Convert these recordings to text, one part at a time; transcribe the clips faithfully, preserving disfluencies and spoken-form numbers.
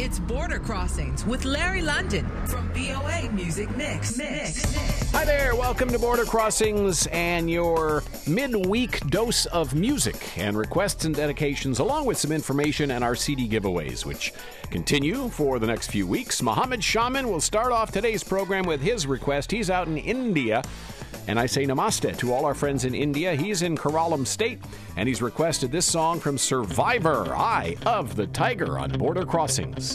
It's Border Crossings with Larry London from V O A Music Mix. Mix. Mix. Hi there, welcome to Border Crossings and your midweek dose of music and requests and dedications, along with some information and our C D giveaways, which continue for the next few weeks. Mohammed Shaman will start off today's program with his request. He's out in India, and I say namaste to all our friends in India. He's in Kerala State, and he's requested this song from Survivor, Eye of the Tiger, on Border Crossings.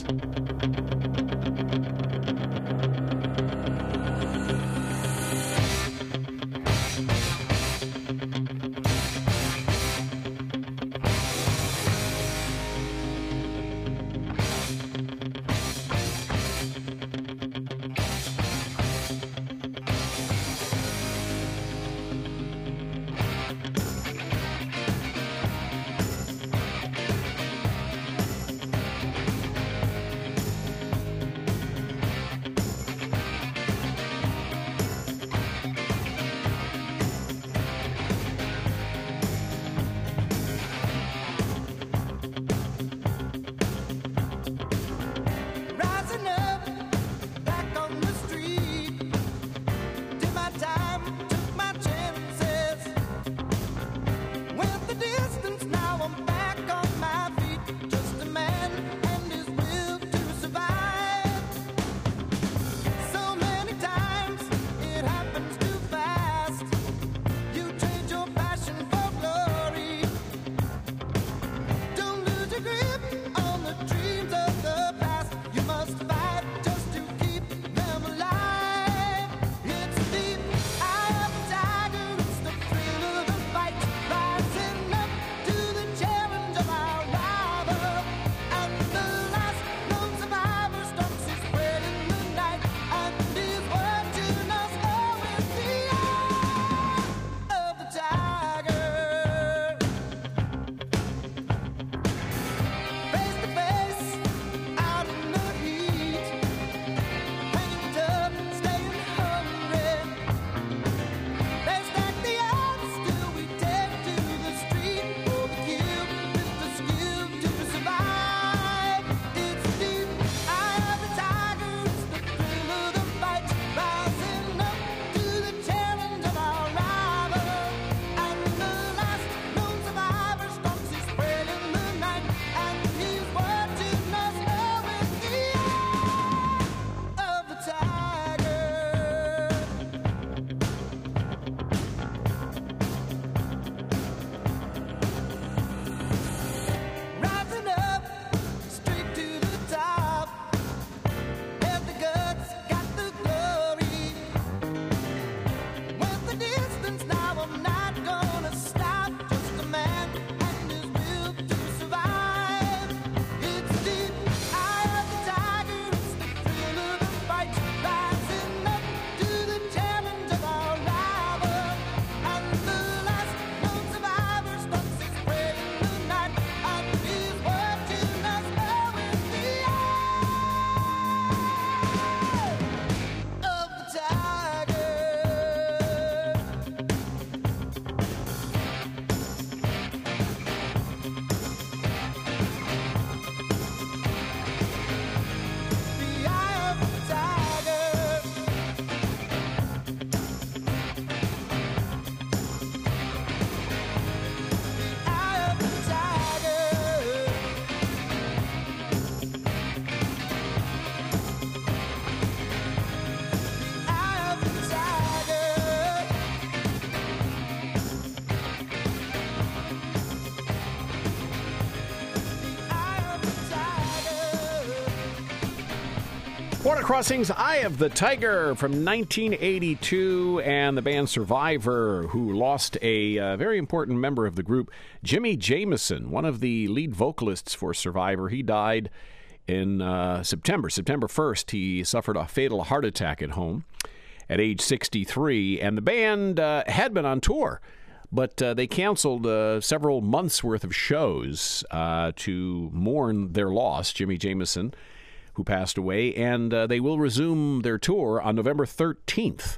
Border Crossings, Eye of the Tiger from nineteen eighty-two, and the band Survivor, who lost a uh, very important member of the group, Jimmy Jamison, one of the lead vocalists for Survivor. He died in uh, September, September first. He suffered a fatal heart attack at home at age sixty-three, and the band uh, had been on tour, but uh, they canceled uh, several months' worth of shows uh, to mourn their loss, Jimmy Jamison, who passed away, and uh, they will resume their tour on November thirteenth.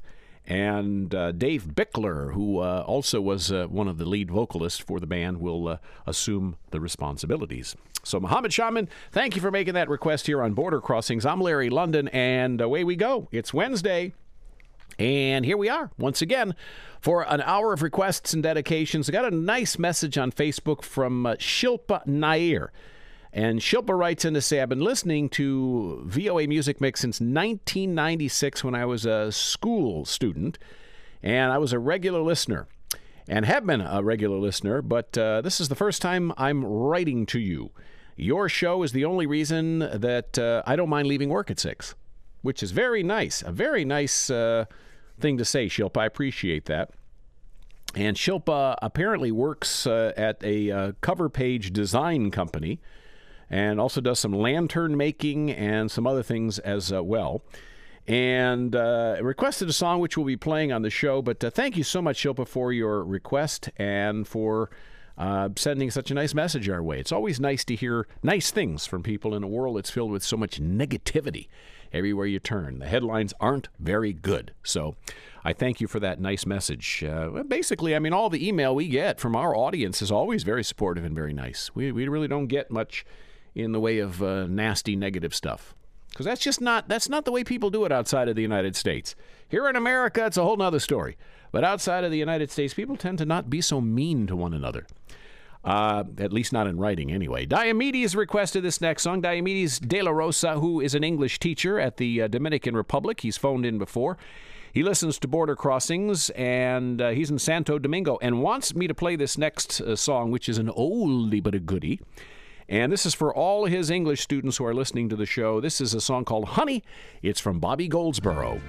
And uh, Dave Bickler, who uh, also was uh, one of the lead vocalists for the band, will uh, assume the responsibilities. So, Muhammad Shaman, thank you for making that request here on Border Crossings. I'm Larry London, and away we go. It's Wednesday, and here we are once again for an hour of requests and dedications. I got a nice message on Facebook from uh, Shilpa Nair. And Shilpa writes in to say, I've been listening to V O A Music Mix since nineteen ninety-six when I was a school student, and I was a regular listener, and have been a regular listener, but uh, this is the first time I'm writing to you. Your show is the only reason that uh, I don't mind leaving work at six, which is very nice, a very nice uh, thing to say, Shilpa. I appreciate that. And Shilpa apparently works uh, at a uh, cover page design company, and also does some lantern making and some other things as uh, well. And uh, requested a song which we'll be playing on the show. But uh, thank you so much, Shilpa, for your request and for uh, sending such a nice message our way. It's always nice to hear nice things from people in a world that's filled with so much negativity everywhere you turn. The headlines aren't very good. So I thank you for that nice message. Uh, basically, I mean, all the email we get from our audience is always very supportive and very nice. We, we really don't get much in the way of uh, nasty, negative stuff. Because that's just not, that's not the way people do it outside of the United States. Here in America, it's a whole nother story. But outside of the United States, people tend to not be so mean to one another. Uh, at least not in writing, anyway. Diomedes requested this next song. Diomedes De La Rosa, who is an English teacher at the uh, Dominican Republic. He's phoned in before. He listens to Border Crossings, and uh, he's in Santo Domingo, and wants me to play this next uh, song, which is an oldie but a goodie. And this is for all his English students who are listening to the show. This is a song called Honey. It's from Bobby Goldsboro.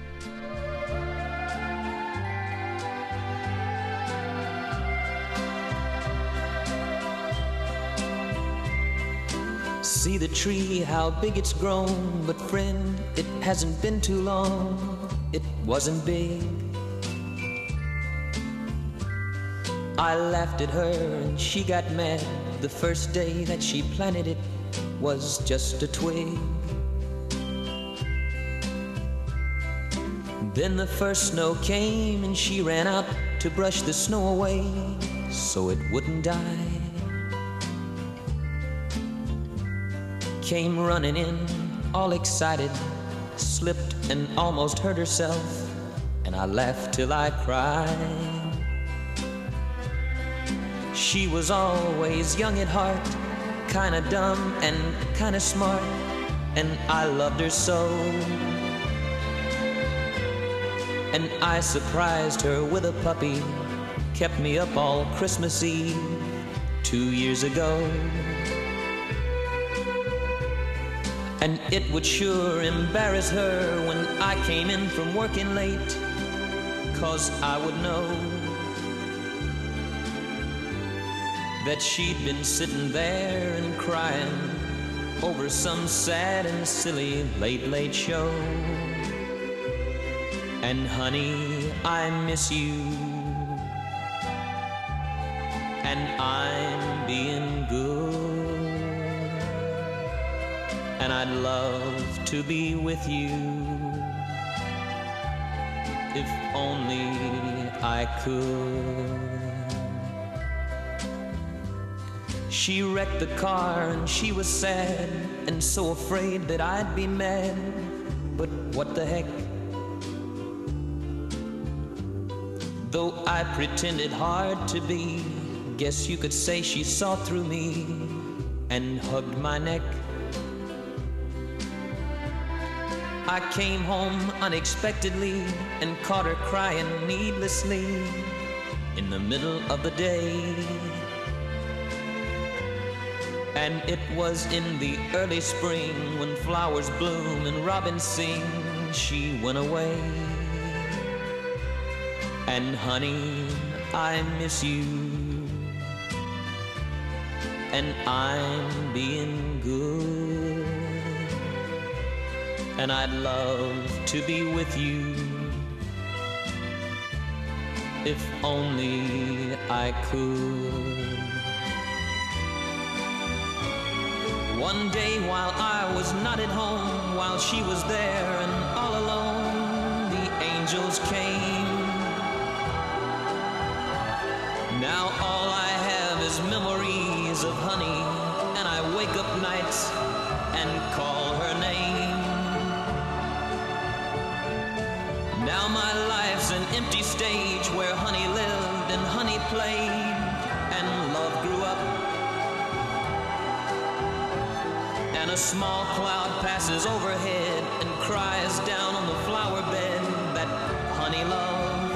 See the tree, how big it's grown, but friend, it hasn't been too long. It wasn't big. I laughed at her and she got mad. The first day that she planted it was just a twig. Then the first snow came and she ran out to brush the snow away so it wouldn't die. Came running in, all excited, slipped and almost hurt herself, and I laughed till I cried. She was always young at heart, kinda dumb and kinda smart, and I loved her so. And I surprised her with a puppy, kept me up all Christmas Eve two years ago. And it would sure embarrass her when I came in from working late, 'cause I would know that she'd been sitting there and crying over some sad and silly late, late show. And honey, I miss you, and I'm being good, and I'd love to be with you if only I could. She wrecked the car and she was sad and so afraid that I'd be mad, but what the heck? Though I pretended hard to be, guess you could say she saw through me and hugged my neck. I came home unexpectedly and caught her crying needlessly in the middle of the day. And it was in the early spring when flowers bloom and robins sing, she went away. And honey, I miss you, and I'm being good, and I'd love to be with you if only I could. One day while I was not at home, while she was there and all alone, the angels came Now all I have is memories of honey, and I wake up nights and call her name. Now my life's an empty stage where honey lived and honey played and love grew up. And a small cloud passes overhead and cries down on the flower bed that honey loved.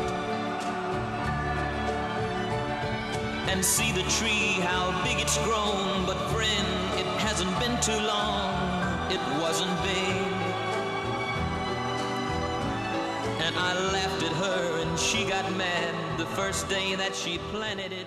And see the tree, how big it's grown, but friend, it hasn't been too long, it wasn't big. And I laughed at her and she got mad the first day that she planted it.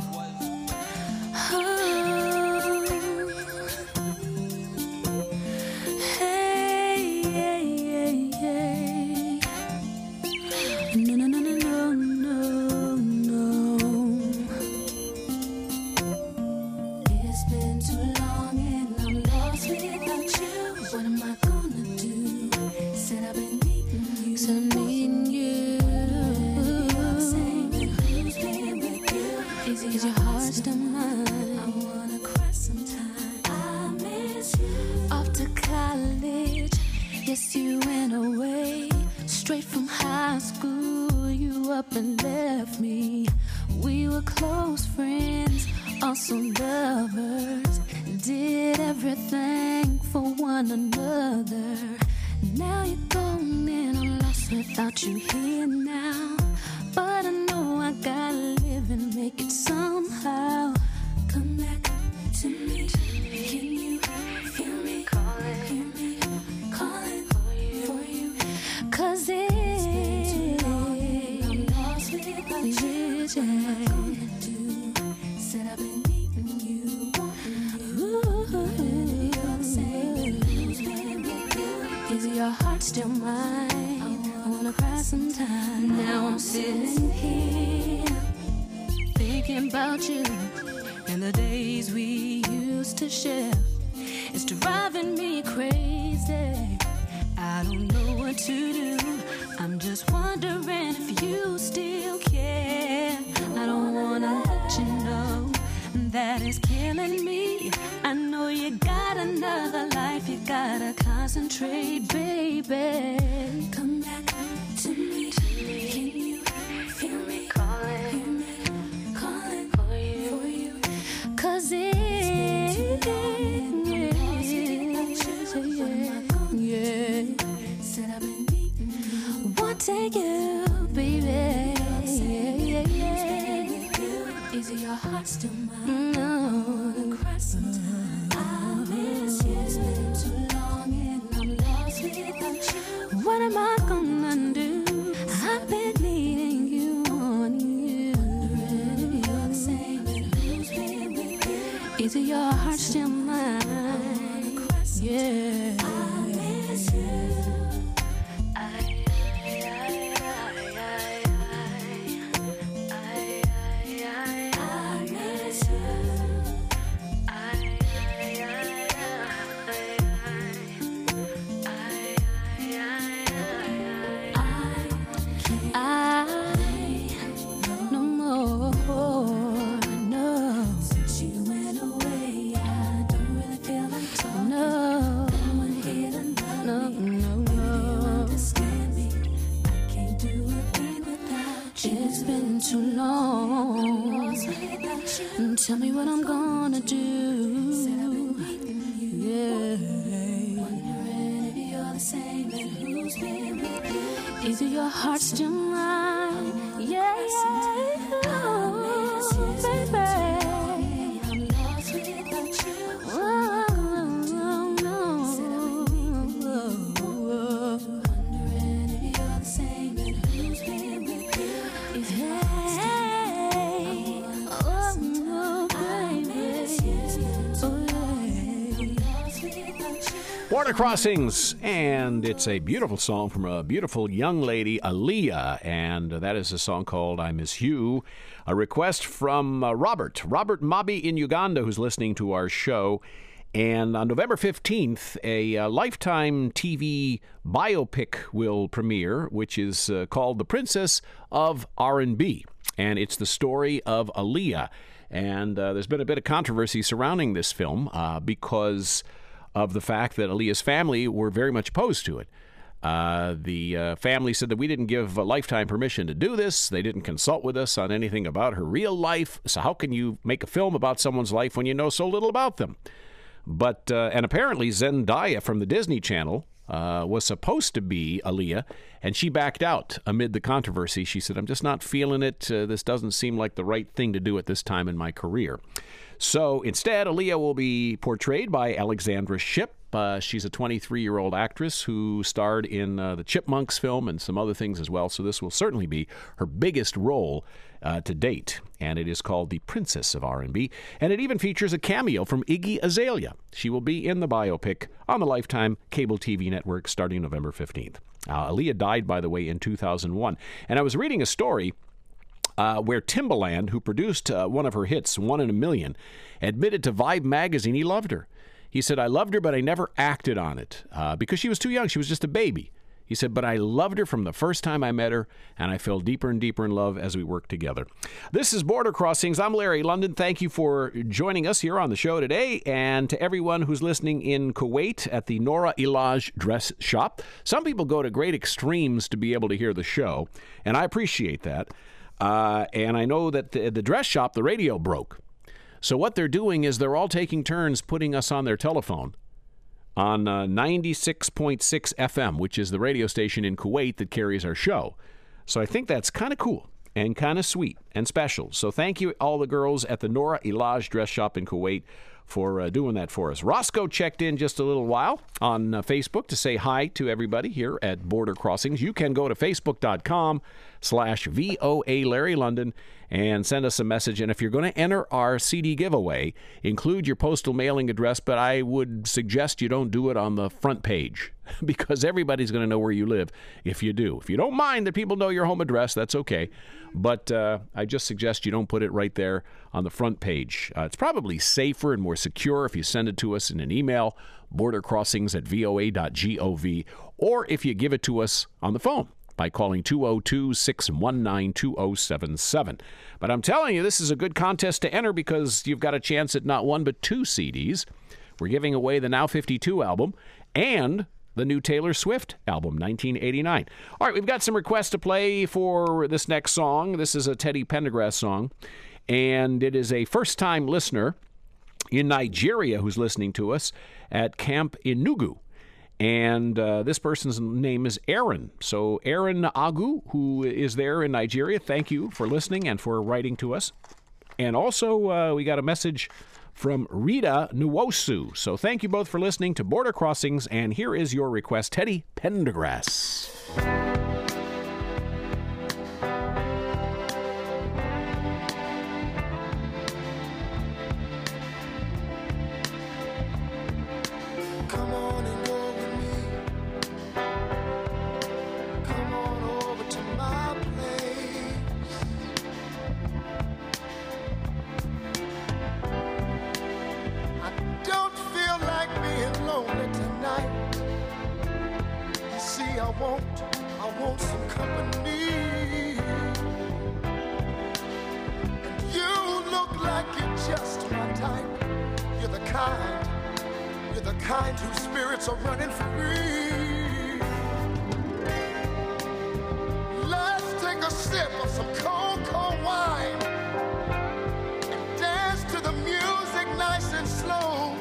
Tell me what I'm gonna do. Yeah. Wondering if you're the same and who's been with you. Is your heart still mine? Yeah, yeah. Oh, baby. I'm lost without you. Oh, oh, no. Wondering if you're the same and who's been with you. Yeah. Border Crossings, and it's a beautiful song from a beautiful young lady, Aaliyah, and that is a song called I Miss You, a request from uh, Robert, Robert Mabi in Uganda, who's listening to our show. And on November fifteenth, a uh, Lifetime T V biopic will premiere, which is uh, called The Princess of R and B. and it's the story of Aaliyah. And uh, there's been a bit of controversy surrounding this film uh, because of the fact that Aaliyah's family were very much opposed to it. Uh, the uh, family said that we didn't give uh, Lifetime permission to do this. They didn't consult with us on anything about her real life. So how can you make a film about someone's life when you know so little about them? But, uh, and apparently Zendaya from the Disney Channel uh, was supposed to be Aaliyah, and she backed out amid the controversy. She said, I'm just not feeling it. Uh, this doesn't seem like the right thing to do at this time in my career. So instead, Aaliyah will be portrayed by Alexandra Shipp. Uh, she's a twenty-three-year-old actress who starred in uh, the Chipmunks film and some other things as well. So this will certainly be her biggest role uh, to date. And it is called The Princess of R and B. And it even features a cameo from Iggy Azalea. She will be in the biopic on the Lifetime cable T V network starting November fifteenth. Uh, Aaliyah died, by the way, in two thousand one. And I was reading a story Uh, where Timbaland, who produced uh, one of her hits, One in a Million, admitted to Vibe magazine he loved her. He said, I loved her, but I never acted on it uh, because she was too young. She was just a baby. He said, but I loved her from the first time I met her, and I fell deeper and deeper in love as we worked together. This is Border Crossings. I'm Larry London. Thank you for joining us here on the show today. And to everyone who's listening in Kuwait at the Nora Ilaj Dress Shop, some people go to great extremes to be able to hear the show, and I appreciate that. Uh, and I know that the, the dress shop, the radio broke. So what they're doing is they're all taking turns putting us on their telephone on uh, ninety-six point six F M, which is the radio station in Kuwait that carries our show. So I think that's kind of cool and kind of sweet and special. So thank you, all the girls at the Nora Ilaj Dress Shop in Kuwait, for uh, doing that for us. Roscoe checked in just a little while on uh, Facebook to say hi to everybody here at Border Crossings. You can go to facebook.com slash VOA Larry London and send us a message. And if you're going to enter our C D giveaway, include your postal mailing address, but I would suggest you don't do it on the front page because everybody's going to know where you live if you do. If you don't mind that people know your home address, that's okay. But uh, I just suggest you don't put it right there on the front page. Uh, it's probably safer and more secure if you send it to us in an email, bordercrossings at voa dot gov, or if you give it to us on the phone by calling two oh two, six one nine, two oh seven seven. But I'm telling you, this is a good contest to enter because you've got a chance at not one but two C Ds. We're giving away the Now fifty-two album and the new Taylor Swift album, nineteen eighty-nine. All right, we've got some requests to play for this next song. This is a Teddy Pendergrass song, and it is a first-time listener in Nigeria who's listening to us at Camp Enugu. And uh, this person's name is Aaron. So Aaron Agu, who is there in Nigeria, thank you for listening and for writing to us. And also, uh, we got a message from Rita Nwosu. So thank you both for listening to Border Crossings, and here is your request, Teddy Pendergrass. Kind whose spirits are running free. Let's take a sip of some cold, cold wine and dance to the music nice and slow.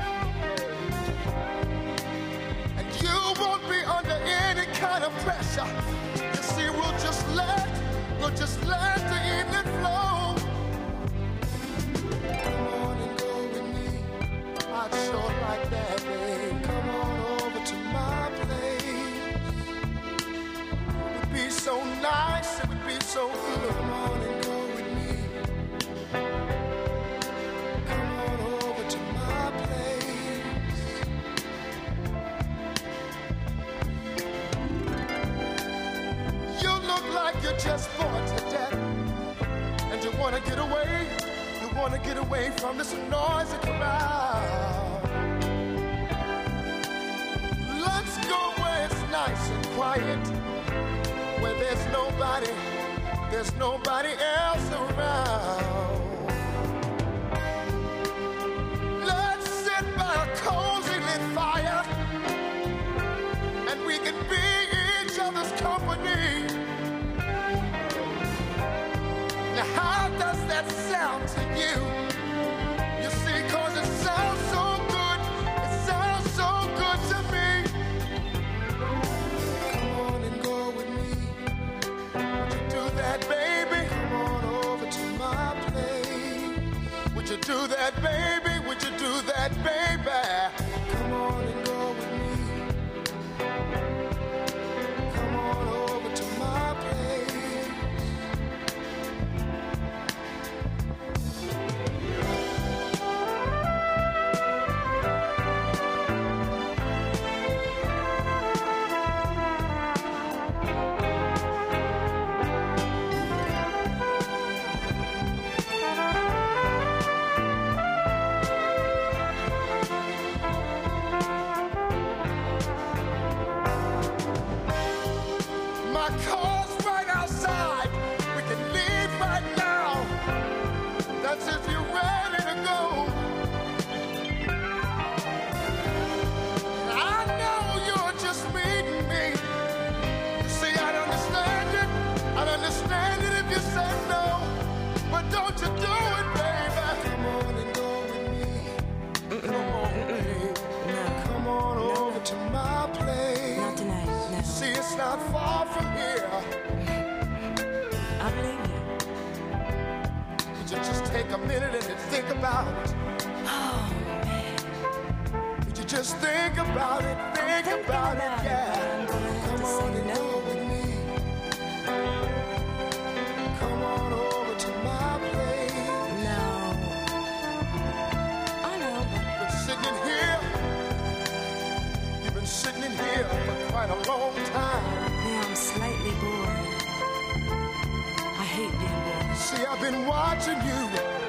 And you won't be under any kind of pressure. You see, we'll just let, we'll just let the evening flow. Come on and go with me. I'd sure like that, babe. Come on over to my place. It would be so nice, it would be so good. Come on and go with me. Come on over to my place. You look like you're just bored to death, and you want to get away. You want to get away from this noisy crowd. Let's go where it's nice and quiet, where there's nobody, there's nobody else around. Let's sit by a cozy lit fire, and we can be each other's company. Now how does that sound to you? You see, cause it sounds so good, it sounds so good to me. Come on and go with me. Would you do that, baby? Come on over to my place. Would you do that, baby? Would you do that, baby? Come on and go with me. Come on over to my place. My car's right outside. We can leave right now. That's if you're ready to go. I know you're just meeting me. You see, I'd understand it. I'd understand it if you said no. But don't you do it, baby. Come on and go with me. Come on, baby. Come on over to my place. Not tonight, no. See, it's not far from here. I believe you. Would you just take a minute and think about it? Oh, man. Would you just think about it, think thinking about it, about it, yeah. but I'm gonna have Come to on say and no. go with me. Come on over to my place. No. I know, but You've been sitting in here. You've been sitting in here for quite a long time. now I'm slightly bored. I hate being bored. See, I've been watching you.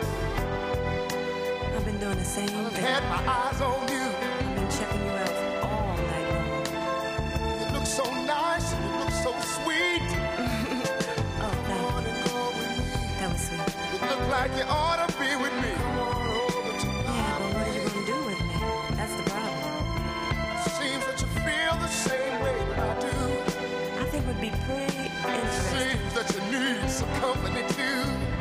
I've been doing the same I've thing. had my eyes on you. I've been checking you out all night long. You look so nice and you look so sweet. Oh, Come thank on and go with me. you. That was sweet. You look like you ought to be with me. Come on over to Yeah, my but what are you place. gonna do with me? That's the problem. Seems that you feel the same way that I do. I think it would be pretty interesting. Seems that you need some company too.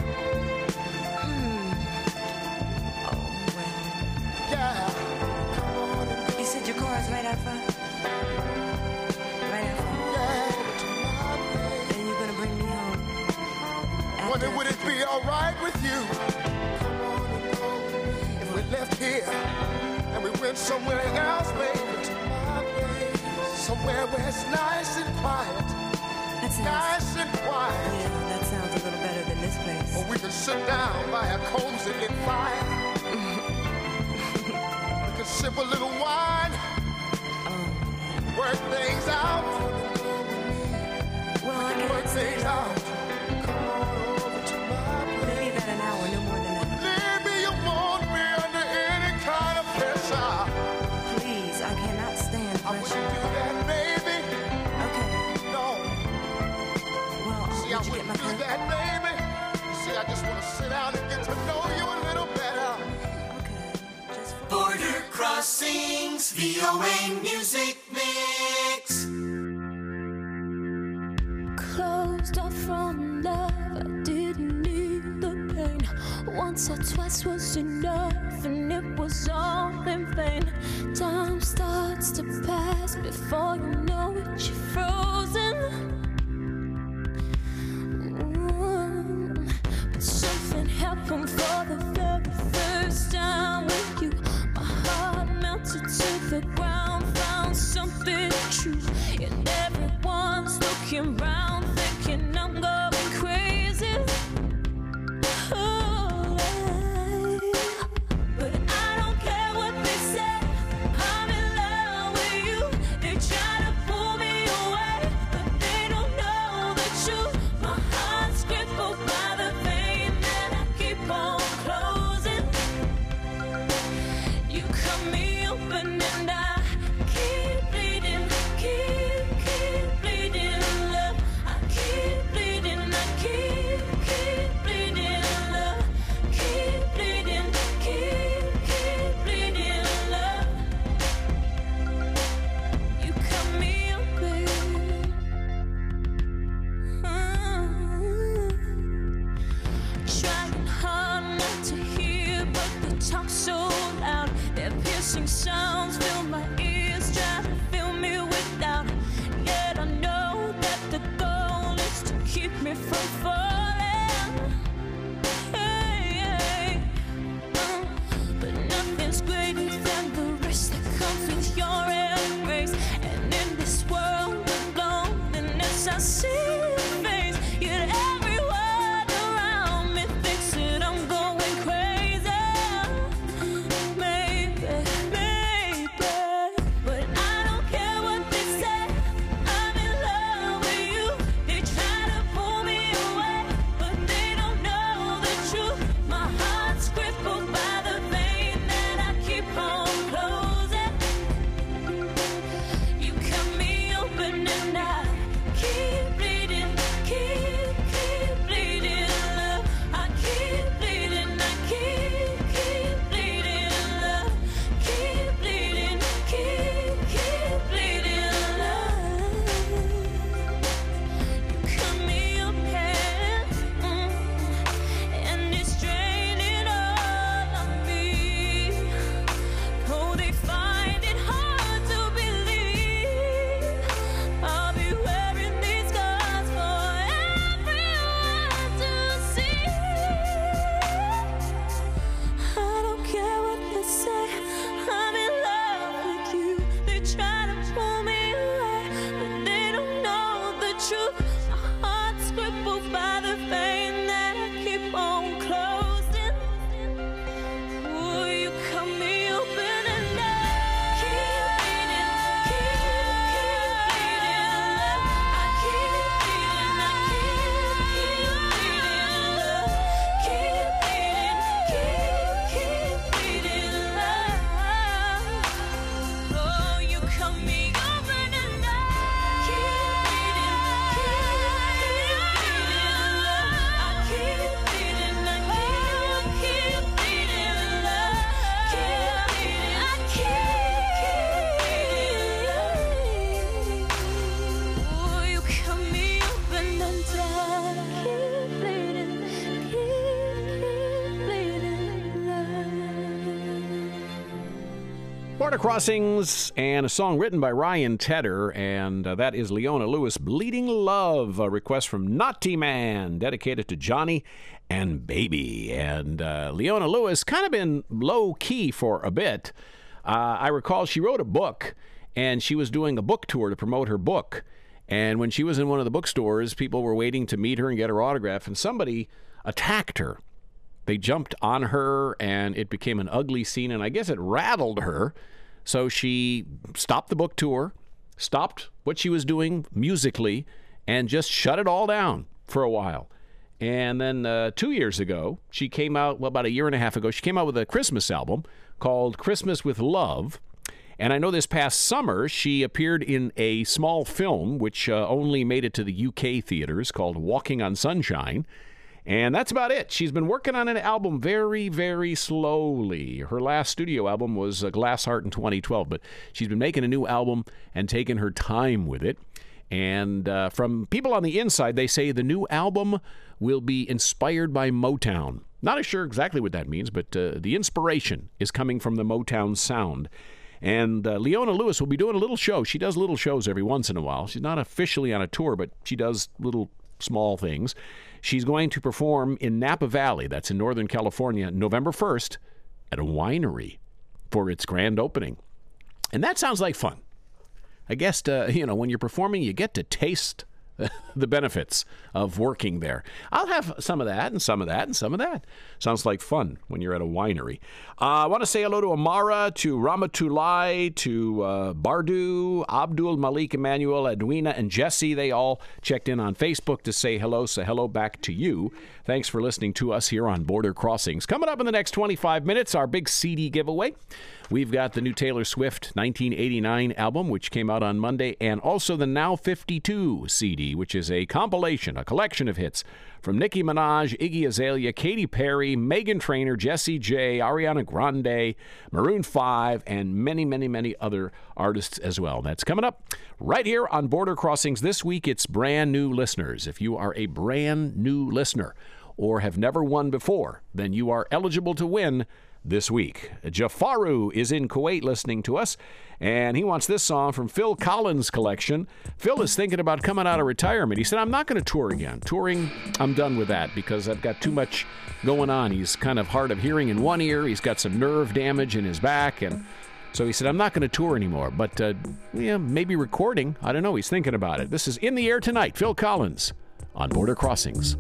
Oh, well. Yeah. Come on and go. You said your car is right out front? Right out front. Yeah, over to my place. And you're gonna bring me home? Wonder After would it be alright with you? Come on and go with me. If we left here and we went somewhere else, baby, to my place. Somewhere where it's nice and quiet. That's nice. Nice and quiet. Yeah, that sounds a little better than this place. Or we could sit down by a cozy lit fire. We could sip a little wine, Oh, work things out, well, I work guess things out. Come on over to my place. maybe about an hour, no more than that. Maybe you won't be under any kind of pressure. Please, I cannot stand I wouldn't pressure. do that, baby. Okay, No. well, See, I did you get my wouldn't do car? that, baby. See, I just want to sit down and get to know you a little better. Okay, just for... Border Crossings, V O A Music Mix. Closed off from love, I didn't need the pain. Once or twice was enough, and it was all in vain. Time starts to pass before you know it, you're frozen. Mm. But something happened for the very first time with you. My heart melted to the ground, found something true, and everyone's looking round, thinking I'm going crazy. Oh, but I don't care what they say. I'm in love with you. They try to pull me away, but they don't know the truth. My heart's crippled by the pain that I keep on closing. You cut me open and I keep bleeding, keep hissing sounds fill my ears, trying to fill me with doubt. Yet I know that the goal is to keep me from falling. Hey, hey. Uh, but nothing's greater than the risk that comes with your embrace. And in this world of loneliness, I see your face. Yet every word around me thinks that I'm going crazy. Maybe, maybe, but I don't care what they say. I'm in love with you. They try to pull me away, but they don't know the truth. My heart's crippled by the vein that I keep on closing. You cut me open and I keep bleeding, keep, keep bleeding, love. I keep bleeding, I keep, keep bleeding, love. Keep bleeding, keep, keep bleeding, love. You cut me open, mm, and it's draining all of me. Oh, they find it hard to believe I'll be wearing these scars for everyone to see. I don't care what they say. I'm in love with you. They try to pull me away, but they don't know the truth. My heart's crippled by the vein that I keep on closing. Ooh, you cut me open and I keep bleeding, keep, keep bleeding, love. I keep bleeding, I keep, keep bleeding, love. Keep bleeding, keep, keep bleeding, love. Oh, you cut me open and I keep bleeding, keep, keep bleeding, love. I keep bleeding, I keep, keep bleeding, love. Keep bleeding, I keep, keep bleeding. Oh, you cut me open and I keep bleeding, keep, keep bleeding, love. Border Crossings and a song written by Ryan Tedder, and uh, that is Leona Lewis, Bleeding Love, a request from Naughty Man, dedicated to Johnny and Baby. And uh, Leona Lewis kind of been low-key for a bit. Uh, I recall she wrote a book, and she was doing a book tour to promote her book. And when she was in one of the bookstores, people were waiting to meet her and get her autograph, and somebody attacked her. They jumped on her, and it became an ugly scene, and I guess it rattled her. So she stopped the book tour, stopped what she was doing musically, and just shut it all down for a while. And then uh, two years ago, she came out, well, about a year and a half ago, she came out with a Christmas album called Christmas with Love. And I know this past summer, she appeared in a small film, which uh, only made it to the U K theaters, called Walking on Sunshine. And that's about it. She's been working on an album very, very slowly. Her last studio album was uh, Glass Heart in twenty twelve, but she's been making a new album and taking her time with it. And uh, from people on the inside, they say the new album will be inspired by Motown. Not sure exactly what that means, but uh, the inspiration is coming from the Motown sound. And uh, Leona Lewis will be doing a little show. She does little shows every once in a while. She's not officially on a tour, but she does little small things. She's going to perform in Napa Valley, that's in Northern California, November first, at a winery for its grand opening. And that sounds like fun. I guess, uh, you know, when you're performing, you get to taste the benefits of working there. I'll have some of that and some of that and some of that. Sounds like fun when you're at a winery. Uh, I want to say hello to Amara, to Ramatulai, to uh, Bardu, Abdul Malik, Emmanuel, Edwina, and Jesse. They all checked in on Facebook to say hello, so hello back to you. Thanks for listening to us here on Border Crossings. Coming up in the next twenty-five minutes, our big C D giveaway. We've got the new Taylor Swift nineteen eighty-nine album, which came out on Monday, and also the Now fifty-two C D, which is a compilation, a collection of hits from Nicki Minaj, Iggy Azalea, Katy Perry, Meghan Trainor, Jessie J, Ariana Grande, Maroon five, and many, many, many other artists as well. That's coming up right here on Border Crossings. This week, it's brand new listeners. If you are a brand new listener or have never won before, then you are eligible to win this week. Jafaru is in Kuwait listening to us, and he wants this song from Phil Collins' collection. Phil is thinking about coming out of retirement. He said, I'm not going to tour again. Touring, I'm done with that because I've got too much going on. He's kind of hard of hearing in one ear. He's got some nerve damage in his back, and so he said, I'm not going to tour anymore, but uh, yeah, maybe recording. I don't know. He's thinking about it. This is In the Air Tonight, Phil Collins on Border Crossings.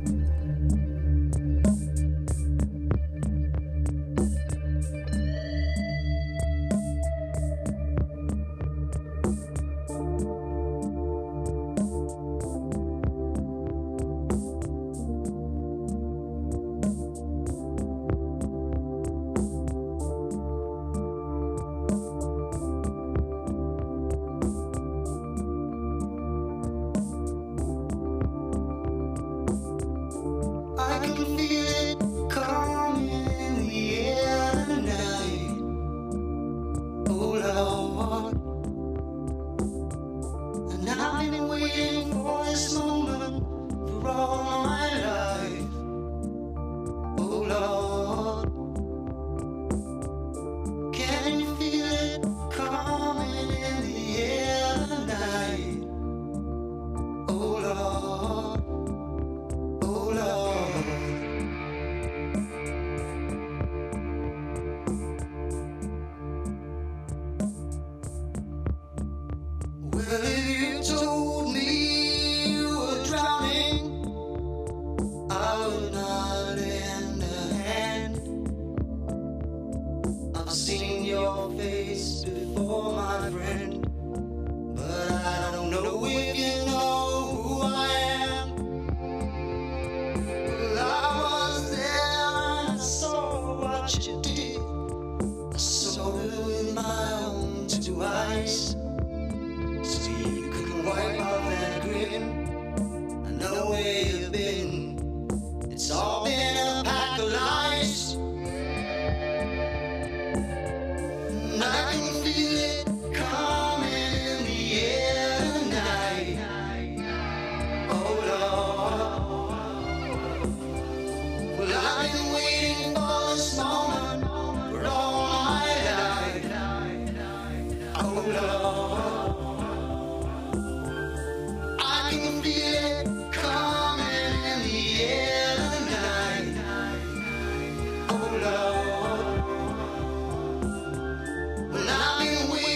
Well, I've been waiting.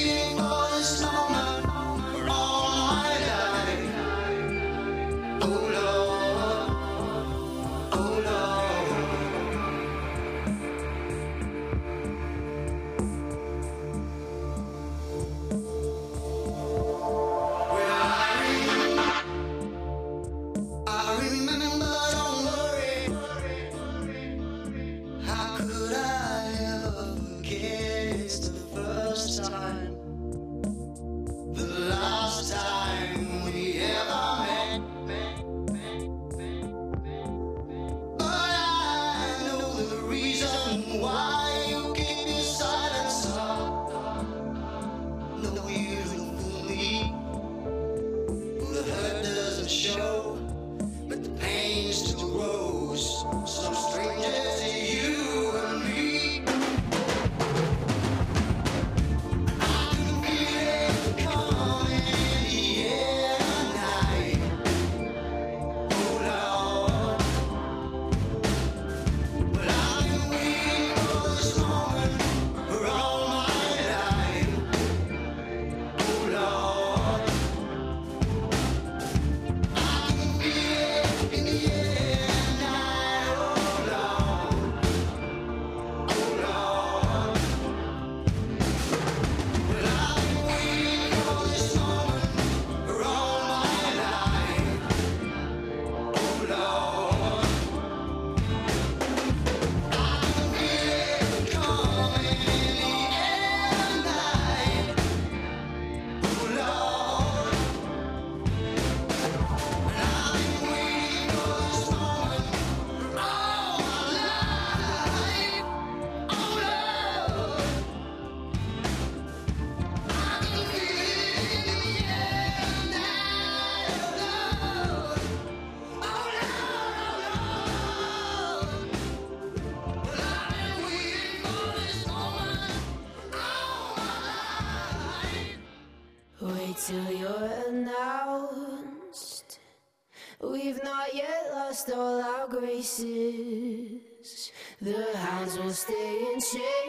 wait till you're announced. We've not yet lost all our graces. The hounds will stay in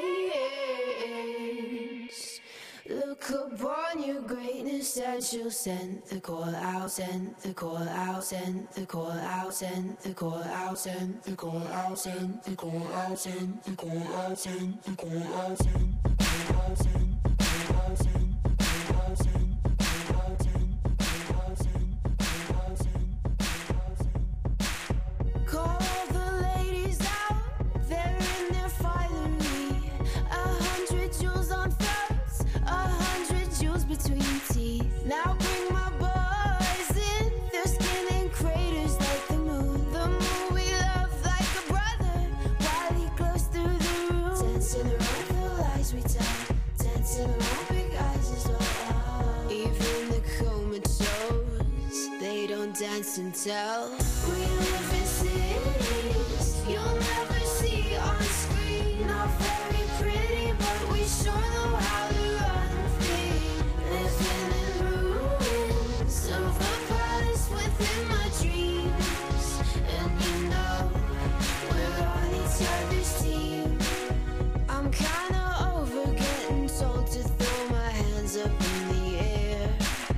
chains. Look upon your greatness and she'll send the call out, send the call out, send the call out, send the call out, send the call out, send the call out, send the call out, send the call out, send the call out, send the call out, send the call out, send the call out, send the call out, send the call out, send the call out, send. Call the ladies out, they're in their finery. A hundred jewels on throats, a hundred jewels between teeth. Now bring my boys in, their skin in craters like the moon. The moon we love like a brother, while he glows through the room. Dancing around the lies we tell, dancing around big eyes as well. Even the comatose, they don't dance and tell. We live in cities you'll never see on screen. Not very pretty, but we sure know how to run free. Living in ruins of a palace within my dreams. And you know, we're on each other's team. I'm kinda over getting told to throw my hands up in the air.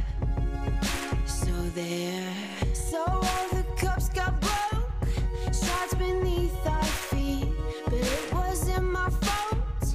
So there. So all the cups got broke, shards beneath our feet, but it wasn't my fault.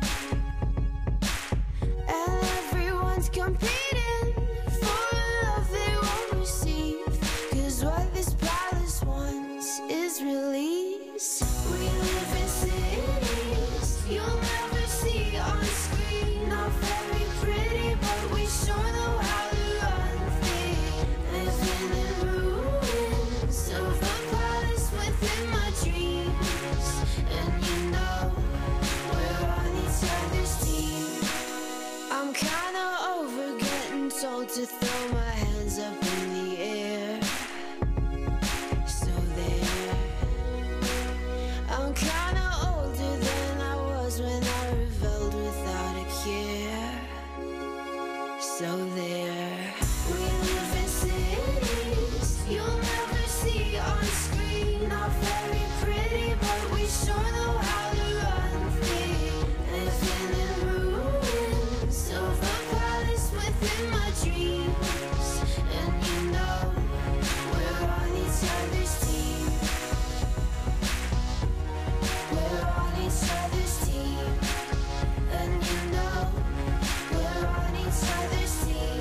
And everyone's competing for a love they won't receive, 'cause what this palace wants is release. We live in cities you'll never see on screen. Not very pretty, but we sure know how to run free. Living in ruins of a palace within my dreams. And you know, we're on each other's team. I'm kinda over getting told to throw my hands up in the air. So there. I'm kinda older than I was when I rebelled without a care. So there. We live in cities you'll never see on screen. Not very pretty, but we sure know how to run free. Living in ruins of a palace within my dreams. And you know, we're on each other's team. We're on each other's team. And you know, we're on each other's team.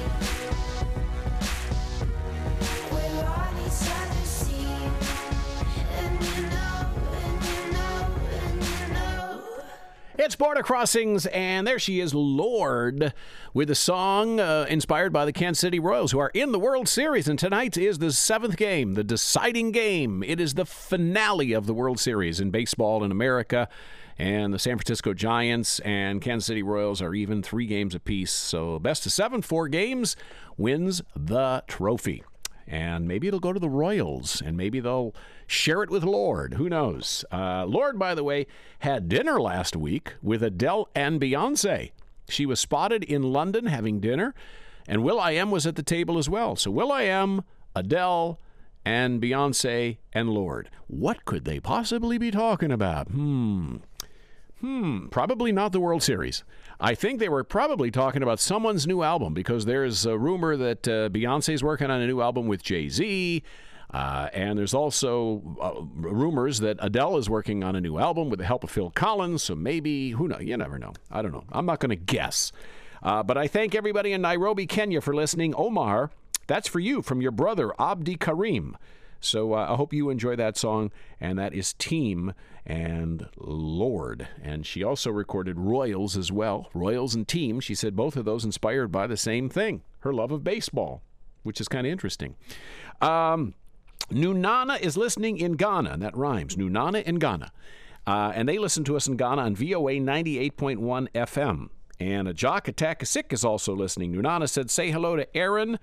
We're on each other's team. And you know, and you know, and you know. It's Border Crossings, and there she is, Lorde, with a song uh, inspired by the Kansas City Royals, who are in the World Series. And tonight is the seventh game, the deciding game. It is the finale of the World Series in baseball in America. And the San Francisco Giants and Kansas City Royals are even three games apiece. So best of seven, four games, wins the trophy. And maybe it'll go to the Royals, and maybe they'll share it with Lorde. Who knows? Uh, Lorde, by the way, had dinner last week with Adele and Beyonce. She was spotted in London having dinner, and will.i.am was at the table as well. So will.i.am, Adele, and Beyonce, and Lorde. What could they possibly be talking about? Hmm. Hmm, probably not the World Series. I think they were probably talking about someone's new album, because there's a rumor that uh, Beyonce's working on a new album with Jay-Z, uh, and there's also uh, rumors that Adele is working on a new album with the help of Phil Collins, so maybe, who knows, you never know. I don't know. I'm not going to guess. Uh, but I thank everybody in Nairobi, Kenya for listening. Omar, that's for you from your brother, Abdi Karim. So uh, I hope you enjoy that song, and that is Team and Lorde. And she also recorded Royals as well. Royals and Team. She said both of those inspired by the same thing, her love of baseball, which is kind of interesting. Um, Nunana is listening in Ghana, and that rhymes. Nunana in Ghana. Uh, and they listen to us in Ghana on V O A ninety-eight point one F M. And a Jock Attack Sick is also listening. Nunana said, say hello to Aaron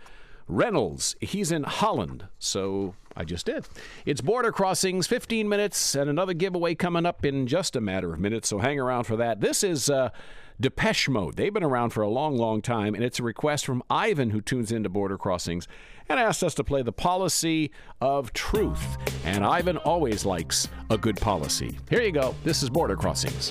Reynolds. He's in Holland, so I just did. It's Border Crossings, fifteen minutes, and another giveaway coming up in just a matter of minutes, so hang around for that. This is uh, Depeche Mode. They've been around for a long, long time, and it's a request from Ivan, who tunes into Border Crossings, and asked us to play the Policy of Truth. And Ivan always likes a good policy. Here you go. This is Border Crossings.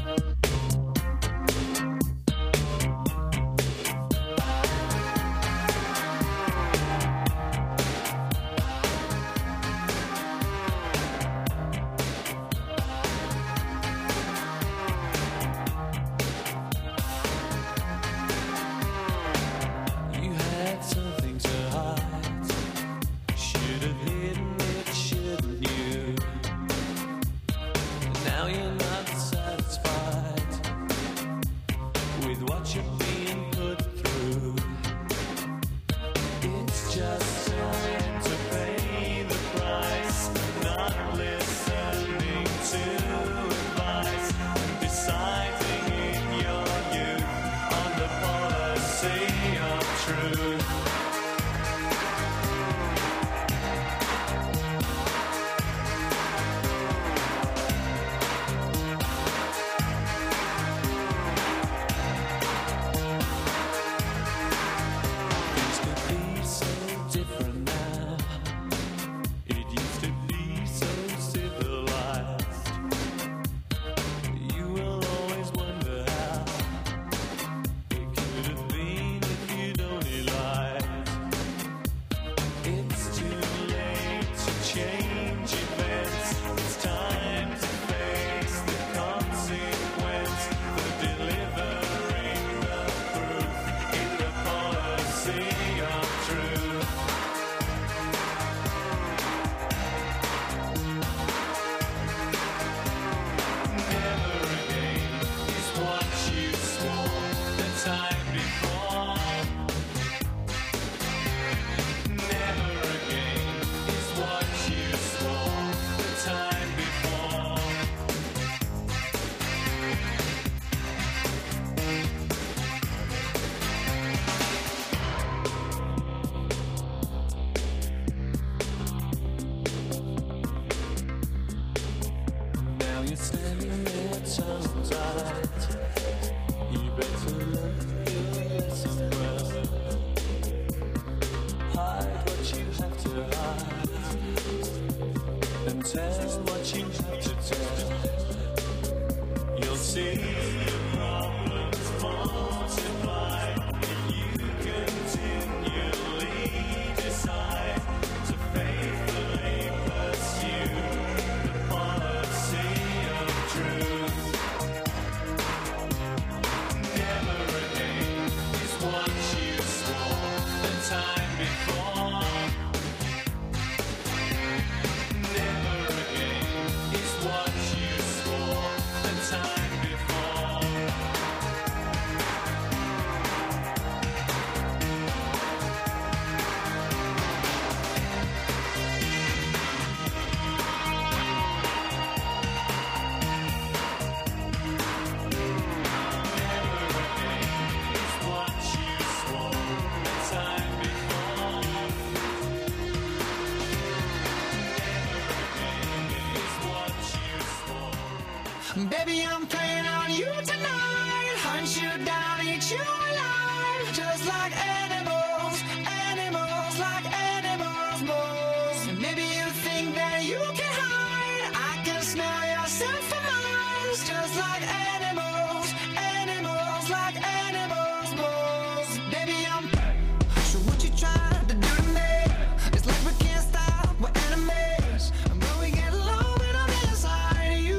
Baby, I'm playing on you tonight. Hunt you down, eat you alive. Just like animals, animals, like animals, moles. And maybe you think that you can hide. I can smell yourself for miles. Just like animals, animals, like animals, moles. Baby, I'm. So what you trying to do to me? It's like we can't stop, we're enemies. And when we get low, and I'm inside you.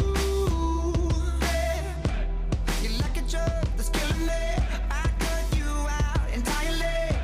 You're like a drug that's killing me. I cut you out entirely.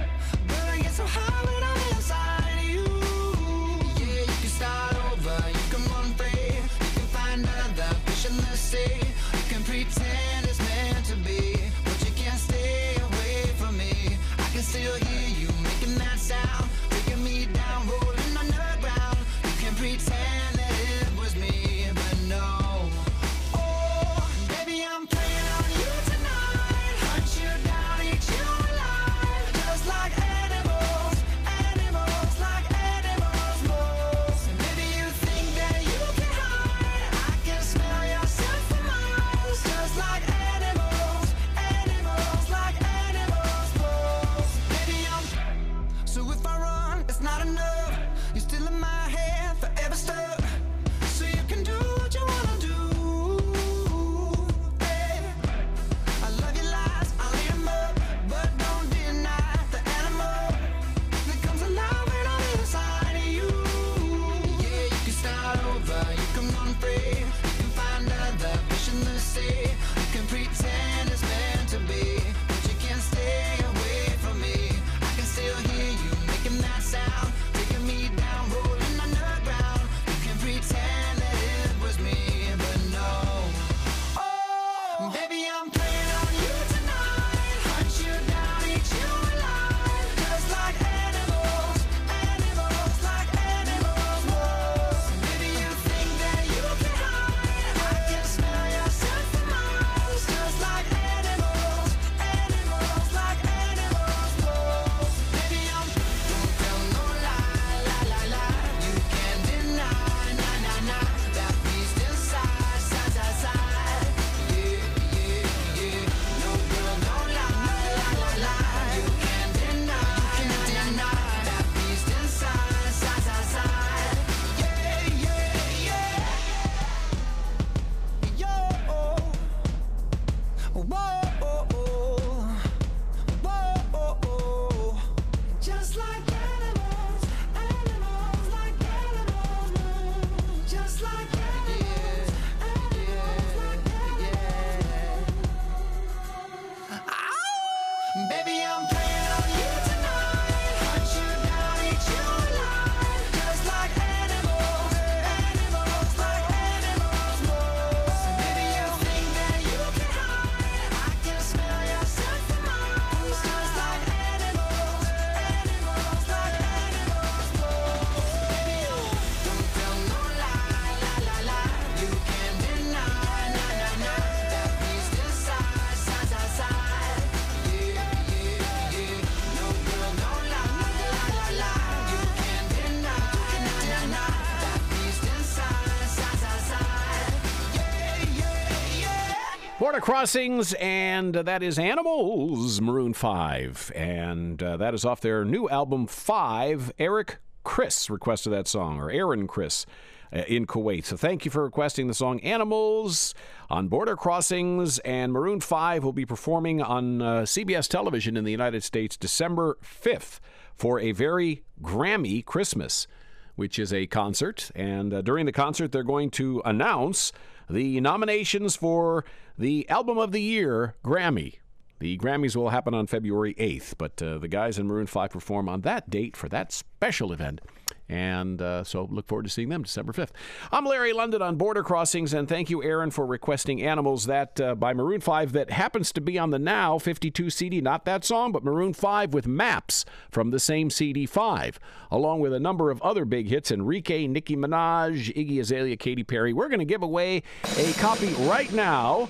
Baby, I'm playing on you tonight. Hunt you down, eat you alive. Just like animals, animals, like animals more. So baby, you think that you can hide? I can smell yourself from miles. Just like animals, animals, like animals more. Baby, you don't tell no lie, la la la. You can't deny, na na na. That beast inside, side, side, side. Yeah, yeah, yeah. No girl, no lie, la la la. You can't deny, na na na. That beast inside, side, side, side. Yeah, yeah, yeah. Border Crossings, and uh, that is Animals, Maroon five. And uh, that is off their new album, Five. Eric Chris requested that song, or Aaron Chris, uh, in Kuwait. So thank you for requesting the song Animals on Border Crossings. And Maroon five will be performing on uh, C B S television in the United States December fifth for a very Grammy Christmas, which is a concert. And uh, during the concert, they're going to announce the nominations for the Album of the Year Grammy. The Grammys will happen on February eighth, but uh, the guys in Maroon five perform on that date for that special event. And uh, so look forward to seeing them December fifth. I'm Larry London on Border Crossings, and thank you, Aaron, for requesting Animals, that uh, by Maroon five, that happens to be on the Now fifty-two C D. Not that song, but Maroon five with Maps from the same C D five, along with a number of other big hits: Enrique, Nicki Minaj, Iggy Azalea, Katy Perry. We're going to give away a copy right now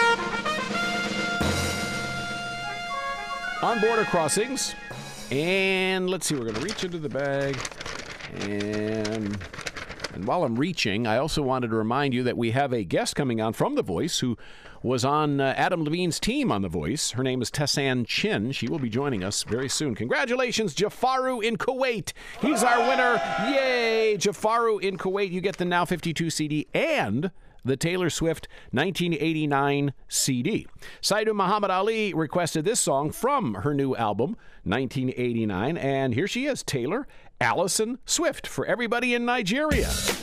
on Border Crossings. And let's see, we're going to reach into the bag. And, and while I'm reaching, I also wanted to remind you that we have a guest coming on from The Voice who was on uh, Adam Levine's team on The Voice. Her name is Tessanne Chin. She will be joining us very soon. Congratulations, Jafaru in Kuwait. He's our winner. Yay! Jafaru in Kuwait. You get the Now fifty-two C D and the Taylor Swift nineteen eighty-nine C D. Saidu Muhammad Ali requested this song from her new album, nineteen eighty-nine, and here she is, Taylor Allison Swift, for everybody in Nigeria.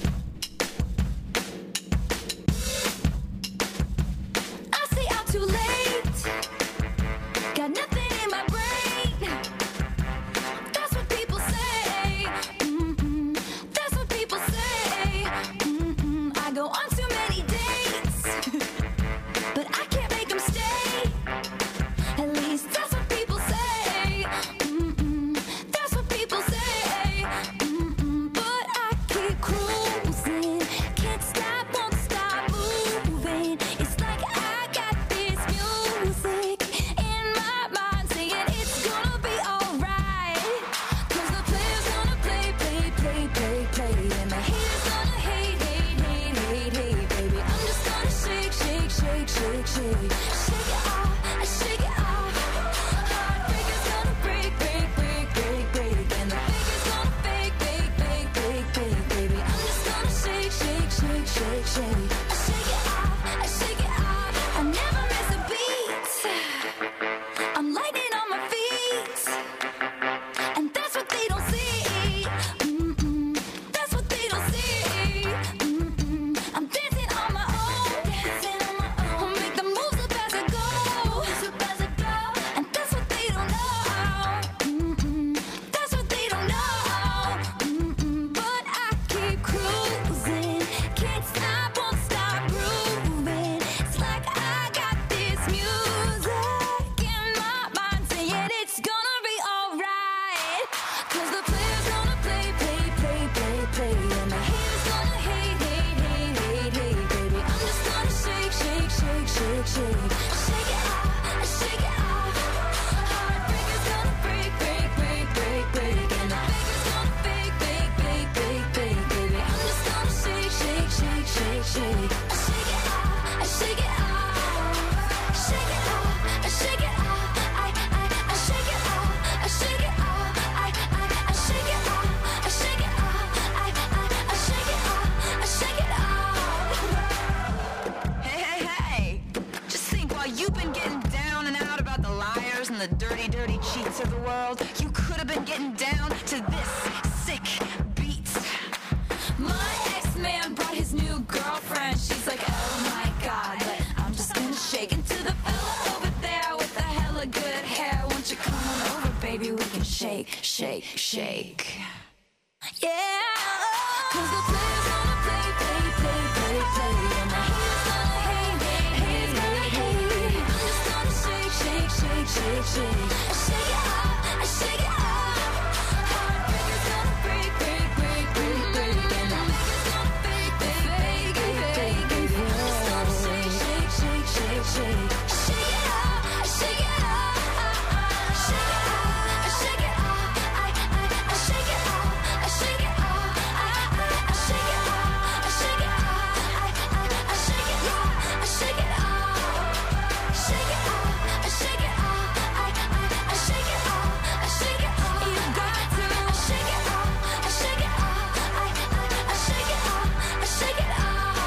I stay out too late. Got nothing in my brain. That's what people say. Mm-mm. That's what people say. Mm-mm. I go on too many dates, but I can't make them stay. At least that's what people say. Mm-mm. That's what people say. Mm-mm. But I keep cruising. Can't stop, won't stop moving. It's like I got this music in my mind saying it's gonna be alright. Cause the player's gonna play, play, play, play, play. And the haters gonna hate, hate, hate, hate, hate, baby. I'm just gonna shake, shake, shake, shake, shake. Shake it off, I shake it off. Heartbreaker's gonna break, break, break, break, break. And the faker's gonna fake, fake, fake, fake, fake, baby. I'm just gonna shake, shake, shake, shake, shake. I shake it off, I shake it off. I never miss a beat. I'm lightning on my feet. And that's what they don't see. Mm-mm. That's what they don't see. Mm-mm. I'm dancing on my own. Dancing on my own. Make the moves up as I go. Up as I go. And that's what they don't know. Mm-mm. That's what they don't know. Mm-mm. But I keep cruising. Can't stop, won't stop grooving. It's like I got this music in my mind saying it's gonna be alright. Cause the player's gonna play, play, play, play, play. And the haters gonna hate, hate, hate, hate, hate, baby. I'm just gonna shake, shake, shake, shake, shake. Shake it off, I shake it off. Heartbreaker's gonna break, break, break, break, break. And the faker's gonna fake, fake, fake, fake, fake, baby. I'm just gonna shake, shake, shake, shake, shake. I shake it off, I shake it off. Shake it off, I shake it off. I, I, I shake it off, I shake it off. I, I, I shake it off, I shake it off. I, I, I shake it off, I shake it off. Hey, hey, hey! Just think, while you've been getting down and out about the liars and the dirty, dirty cheats of the world, you could have been getting down to this sick beat. My ex-man brought his new girlfriend. She's like, oh my god, but I'm just gonna shake into the fella over there with the hella good hair. maybe we can shake, shake, shake. Yeah, cause the players gonna play, play, play, play, play. And the haters gonna hate, hate, hate, hate, hate. I'm just gonna shake, shake, shake, shake, shake. I shake it out, I shake it out. Heartbreakers gonna break, break, break, break, break. And the makers gonna fake, fake, fake, fake, fake, fake. I'm just gonna shake, shake, shake, shake, shake. I shake it out, I shake it out. Shake it out, I shake it out. I, I, I shake it out, I shake it out. I, I, I shake it out, I shake it out. I, I, I shake it out, I shake it out. Shake it out, I shake it out. I, I, I shake it out, I shake it out. You got to shake it out, I shake it out. I, I, I shake it out, I shake it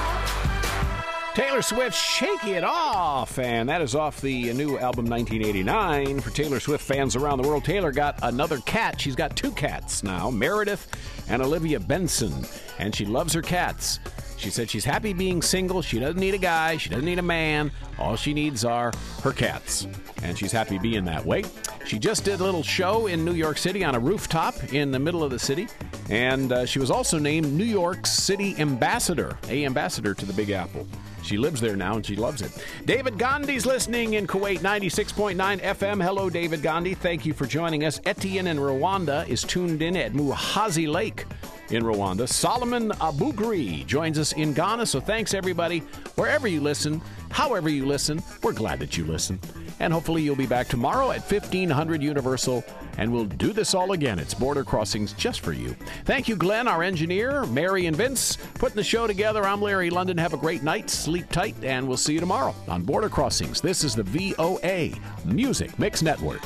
out. Taylor Swift, Shake It Off. And that is off the new album nineteen eighty-nine. For Taylor Swift fans around the world, Taylor got another cat. She's got two cats now, Meredith and Olivia Benson. And she loves her cats. She said she's happy being single. She doesn't need a guy. She doesn't need a man. All she needs are her cats. And she's happy being that way. She just did a little show in New York City on a rooftop in the middle of the city. And uh, she was also named New York City Ambassador, a ambassador to the Big Apple. She lives there now, and she loves it. David Gandhi's listening in Kuwait, ninety-six point nine F M. Hello, David Gandhi. Thank you for joining us. Etienne in Rwanda is tuned in at Muhazi Lake in Rwanda. Solomon Abugri joins us in Ghana. So thanks, everybody. Wherever you listen, however you listen, we're glad that you listen. And hopefully you'll be back tomorrow at fifteen hundred Universal, and we'll do this all again. It's Border Crossings just for you. Thank you, Glenn, our engineer, Mary and Vince, putting the show together. I'm Larry London. Have a great night. Sleep tight, and we'll see you tomorrow on Border Crossings. This is the V O A Music Mix Network.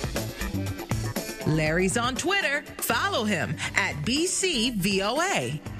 Larry's on Twitter. Follow him at B C V O A.